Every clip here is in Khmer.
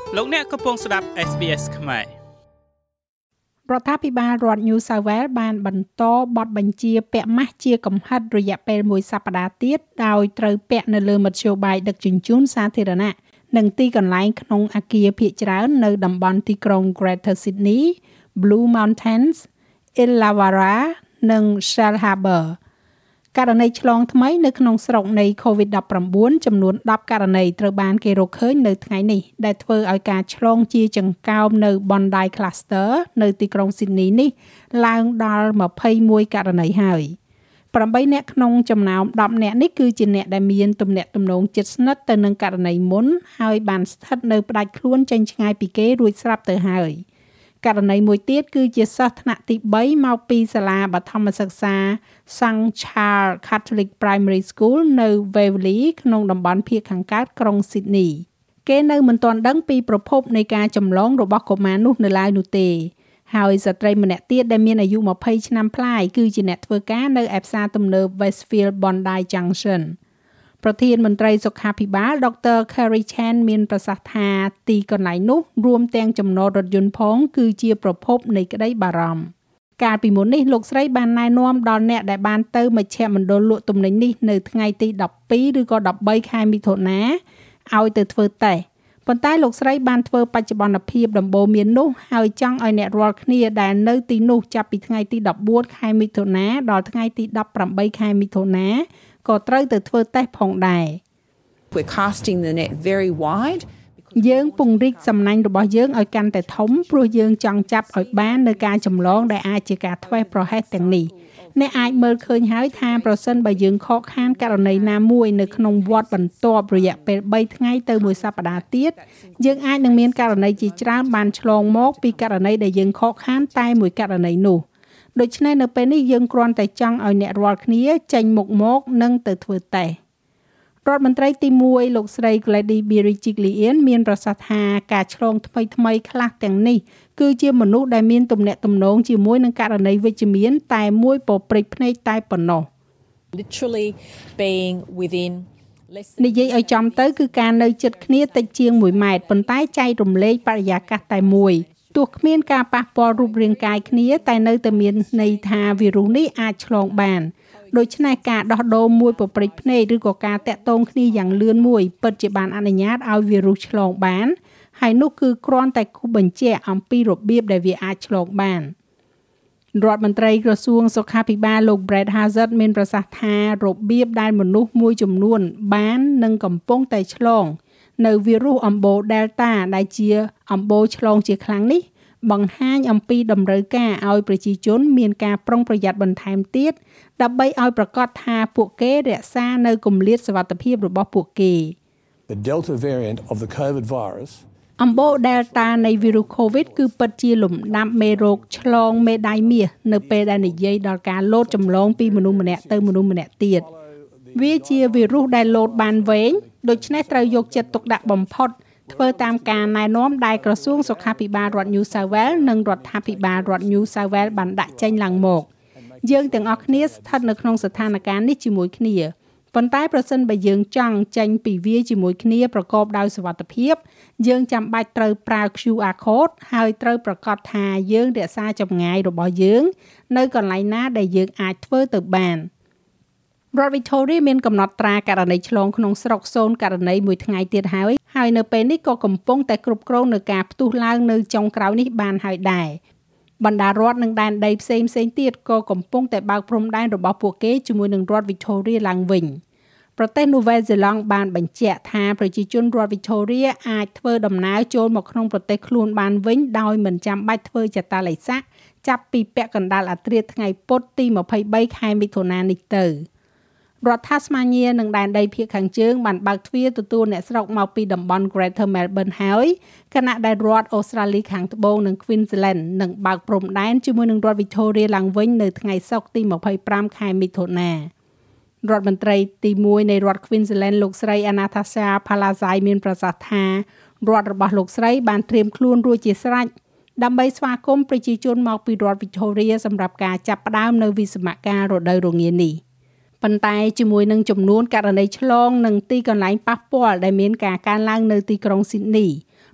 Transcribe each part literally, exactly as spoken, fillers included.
លោកអ្នកកំពុងស្ដាប់ เอส บี เอส ខ្មែររដ្ឋាភិបាលរដ្ឋ New South Wales បានបន្តបទបញ្ជាពាក់ម៉ាស់ជាកំហិតរយៈពេលមួយសប្តាហ៍ទៀតដោយត្រូវពាក់នៅលើមធ្យោបាយដឹកជញ្ជូនសាធារណៈនិងទីកន្លែងក្នុងអគារភាគច្រើននៅតំបន់ទីក្រុង Greater Sydney, Blue Mountains, Illawarra និង Shell Harbour ករណីឆ្លងថ្មីនៅក្នុងស្រុកនៃ COVID ដប់ប្រាំបួន ចំនួនដប់ករណីត្រូវបានគេរកឃើញនៅថ្ងៃនេះដែលធ្វើឲ្យការឆ្លងជាចង្កោមនៅ Bondi Cluster នៅទីក្រុង Sydney នេះឡើងដល់ម្ភៃមួយករណីហើយប្រាំបីអ្នកក្នុងចំណោមដប់អ្នកនេះគឺជាអ្នកដែលមានទំនាក់ទំនងជិតស្និទ្ធទៅនឹងករណីមុនហើយបានស្ថិតនៅផ្ដាច់ខ្លួនចេញឆ្ងាយពីគេរួចស្រាប់ទៅហើយករណីមួយទៀតគឺជាសិស្សថ្នាក់ទីបីមកពីសាលាបឋមសិក្សា Saint Charles Catholic Primary School នៅ Waverley ក្នុងតំបន់ភាគខាងកើតក្រុង Sydney គេនៅមិនទាន់ដឹងពីប្រភពនៃការចម្លងរបស់កុមារនោះនៅឡើយនោះទេហើយស្ត្រីម្នាក់ទៀតដែលមានអាយុម្ភៃឆ្នាំប្លាយគឺជាអ្នកធ្វើការនៅឯផ្សារទំនើប Westfield Bondi Junction ប្រធានមន្ត្រីសុខាភិបាល Doctor Kerry Chan មានប្រសាសន៍ថាទីកន្លែងនោះរួមទាំងចំណតរថយន្តផងគឺជាប្រភពនៃក្តីបារម្ភកាលពីមុននេះលោកស្រីបានណែនាំដល់អ្នកដែលបានទៅមជ្ឈមណ្ឌលលក់ទំនិញនេះនៅថ្ងៃទីដប់ពីរឬក៏ដប់បីខែមិថុនាឲ្យទៅធ្វើតេស្តប៉ុន្តែលោកស្រីបានធ្វើបច្ចុប្បន្នភាពដំបូន្មាននោះហើយចង់ឲ្យអ្នករាល់គ្នាដែលនៅទីនោះចាប់ពីថ្ងៃទីដប់បួនខែមិថុនាដល់ថ្ងៃទីដប់ប្រាំបីខែមិថុនាក៏ត្រូវទៅធ្វើតេស្តផងដែរ We're casting the net very wide យើងពង្រីកសំណាញ់របស់យើងឲ្យកាន់តែធំព្រោះយើងចង់ចាប់ឲ្យបាននៅការចម្លងដែលអាចជាការធ្វេសប្រហែសទាំងនេះអ្នកអាចមើលឃើញហើយថាប្រសិនបើយើងខកខានករណីណាមួយនៅក្នុងវត្តបន្ទាប់រយៈពេលបីថ្ងៃទៅមួយសប្តាហ៍ទៀតយើងអាចនឹងមានករណីជាច្រើនបានឆ្លងមកពីករណីដែលយើងខកខានតែមួយករណីនោះដូច្នេះនៅពេលនេះយើងគ្រាន់តែចង់ឲ្យអ្នករាល់គ្នាចេញមុខមកនិងទៅធ្វើតេស្តរដ្ឋមន្ត្រីទីមួយលោកស្រី Gladys Berejiklian មានប្រសាសន៍ថាការឆ្លងថ្មីថ្មីខ្លះទាំងនេះគឺជាមនុស្សដែលមានទំនាក់ទំនងជាមួយនឹងករណីវិជ្ជមានតែមួយពព្រិចភ្នែកតែប៉ុណ្ណោះ literally being within និយាយឲ្យចំទៅគឺការនៅជិតគ្នាតិចជាងមួយម៉ែត្រប៉ុន្តែចែករំលែកបរិយាកាសតែមួយទោះគ្មានការប៉ះពាល់រូបរាងកាយគ្នាតែនៅតែមានន័យថាវីរុសនេះអាចឆ្លងបានដូច្នេះការដោះដូរមួយពព្រិចភ្នែកឬក៏ការតាក់ទងគ្នាយ៉ាងលឿនមួយពិតជាបានអនុញ្ញាតឲ្យវីរុសឆ្លងបានហើយនោះគឺគ្រាន់តែគូបញ្ជាក់អំពីរបៀបដែលវាអាចឆ្លងបានរដ្ឋមន្ត្រីក្រសួងសុខាភិបាលលោក Brad Hazzard មានប្រសាសន៍ថារបៀបដែលមនុស្សមួយចំនួនបាននិងកំពុងតែឆ្លងនៅវីរុសអំបូរ Delta ដែលជាអំបូរឆ្លងជាខ្លាំងនេះបង្ហាញអំពីតម្រូវការឲ្យប្រជាជនមានការប្រុងប្រយ័ត្នបន្ថែមទៀតដើម្បីឲ្យប្រកាសថាពួកគេរក្សានៅគម្លាតសុវត្ថិភាពរបស់ពួកគេ The Delta variant of the COVID virus អំបូរ Delta នៃវីរុស COVID គឺពិតជាលំដាប់មេរោគឆ្លងមេដាយមាសនៅពេលដែលនិយាយដល់ការលោតចម្លងពីមនុស្សម្នាក់ទៅមនុស្សម្នាក់ទៀតវាជាវីរុសដែលលោតបានវែងដូច្នេះត្រូវយកចិត្តទុកដាក់បំផុតធ្វើតាមការណែនាំដែលក្រសួងសុខាភិបាលរដ្ឋ New South Wales និងរដ្ឋាភិបាលរដ្ឋ New South Wales បានដាក់ចេញឡើងមកយើងទាំងអស់គ្នាស្ថិតនៅក្នុងស្ថានភាពនេះជាមួយគ្នាប៉ុន្តែប្រសិនបើយើងចង់ចេញពីវាជាមួយគ្នាប្រកបដោយសុវត្ថិភាពយើងចាំបាច់ត្រូវប្រើ Q R code ហើយត្រូវប្រកាសថាយើងរក្សាចម្ងាយរបស់យើងនៅកន្លែងណាដែលយើងអាចធ្វើទៅបានរដ្ឋ Victoria មានកំណត់ត្រាករណីឆ្លងក្នុងស្រុកសូនករណីមួយថ្ងៃទៀតហើយហើយនៅពេលនេះក៏កំពុងតែគ្រប់គ្រងនឹងការផ្ទុះឡើងនៅចុងក្រោយនេះបានហើយដែរបណ្ដារដ្ឋនិងដែនដីផ្សេងផ្សេងទៀតក៏កំពុងតែបើកព្រំដែនរបស់ពួកគេជាមួយនឹងរដ្ឋ Victoria ឡើងវិញប្រទេសនូវែលសេឡង់បានបញ្ជាក់ថាប្រជាជនរដ្ឋ Victoria អាចធ្វើដំណើរចូលមកក្នុងប្រទេសខ្លួនបានវិញដោយមិនចាំបាច់ធ្វើចតាឡេសាក់ចាប់ពីពាក់កណ្ដាលអាធ្រាត្រថ្ងៃពុធទីម្ភៃបីខែមិថុនានេះទៅរដ្ឋ Tasmania និងដែនដីភាគខាងជើងបានបើកទ្វារទទួលអ្នកស្រុកមកពីតំបន់ Greater Melbourne ហើយខណៈដែលរដ្ឋ Australia ខាងត្បូងនិង Queensland នឹងបើកព្រំដែនជាមួយនឹងរដ្ឋ Victoria ឡើងវិញនៅថ្ងៃសុក្រទីម្ភៃប្រាំខែមិថុនារដ្ឋមន្ត្រីទីមួយនៃរដ្ឋ Queensland លោកស្រី Anastasia Palaszczuk មានប្រសាសន៍ថារដ្ឋរបស់លោកស្រីបានត្រៀមខ្លួនរួចជាស្រេចដើម្បីស្វាគមន៍ប្រជាជនមកពីរដ្ឋ Victoria សម្រាប់ការចាប់ផ្ដើមនៅវិស្សមការរដូវរងានេះប៉ុន្តែជាមួយនឹងចំនួនករណីឆ្លងនិងទីកន្លែងប៉ះពាល់ដែលមានការកើនឡើងនៅទីក្រុង Sydney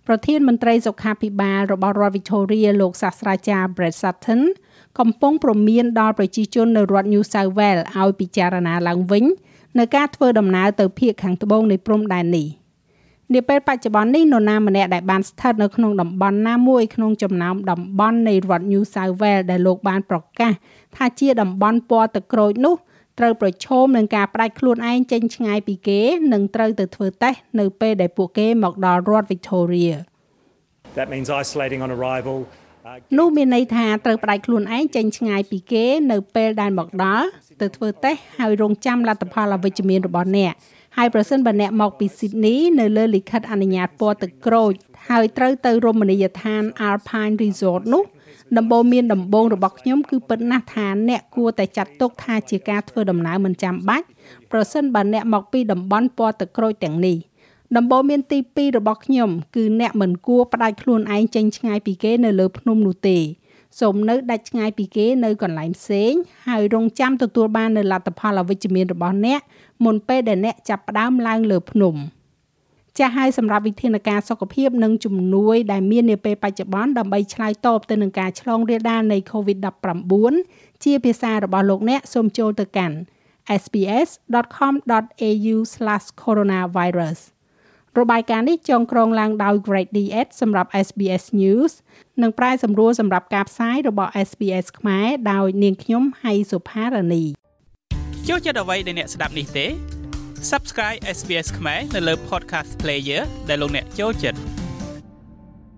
ប្រធានមន្ត្រីសុខាភិបាលរបស់រដ្ឋ Victoria លោកសាស្ត្រាចារ្យ Brett Sutton កំពុងព្រមានដល់ប្រជាជននៅរដ្ឋ New South Wales ឲ្យពិចារណាឡើងវិញនៅការធ្វើដំណើរទៅភាគខាងត្បូងនៃព្រំដែននេះនាពេលបច្ចុប្បន្ននេះនរណាម្នាក់ដែលបានស្ថិតនៅក្នុងតំបន់ណាមួយក្នុងចំណោមតំបន់នៃរដ្ឋ New South Wales ដែលលោកបានប្រកាសថាជាតំបន់ពណ៌ទឹកក្រូចនោះត្រូវប្រឈមនឹងការផ្ដាច់ខ្លួនឯងចេញឆ្ងាយពីគេនិងត្រូវទៅធ្វើតេស្តនៅពេលដែលពួកគេមកដល់រដ្ឋ Victoria. That means isolating on arrival. នោះមានន័យថាត្រូវផ្ដាច់ខ្លួនឯងចេញឆ្ងាយពីគេនៅពេលដែលមកដល់ទៅធ្វើតេស្តហើយរងចាំលទ្ធផលអវិជ្ជមានរបស់អ្នកហើយប្រសិនបើអ្នកមកពី Sydney នៅលើលិខិតអនុញ្ញាតពណ៌ទឹកក្រូចហើយត្រូវទៅរមណីយដ្ឋាន Alpine Resort នោះដំបូន្មានដំបូងរបស់ខ្ញុំគឺពិតណាស់ថាអ្នកគួរតែចាត់ទុកថាជាការធ្វើដំណើរមិនចាំបាច់ប្រសិនបើអ្នកមកពីតំបន់ពណ៌ទឹកក្រូចទាំងនេះដំបូន្មានទីពីររបស់ខ្ញុំគឺអ្នកមិនគួរផ្ដាច់ខ្លួនឯងចេញឆ្ងាយពីគេនៅលើភ្នំនោះទេសូមនៅដាច់ឆ្ងាយពីគេនៅកន្លែងផ្សេងហើយរងចាំទទួលបាននូវលទ្ធផលអវិជ្ជមានរបស់អ្នកមុនពេលដែលអ្នកចាប់ផ្ដើមឡើងលើភ្នំចាស់ហើយសម្រាប់វិធានការសុខភាពនិងជំនួយដែលមាននាពេលបច្ចុប្បន្នដើម្បីឆ្លើយតបទៅនឹងការឆ្លងរាលដាលនៃ COVID ដប់ប្រាំបួន ជាភាសារបស់លោកអ្នកសូមចូលទៅកាន់ s b s dot com dot a u slash coronavirus របាយការណ៍នេះចងក្រងឡើងដោយ Greg Diet សម្រាប់ étប៊ី អេស News និងប្រាយសម្រួលសម្រាប់ការផ្សាយរបស់ étប៊ី អេស ខ្មែរដោយនាងខ្ញុំហៃសុផារ៉ានីចូលចិត្តអ្វីដែលអ្នកស្ដាប់នេះទេ Subscribe เอส บี เอส ខ្មែរនៅលើ Podcast Player ដែលលោកអ្នកចូលចិត្ត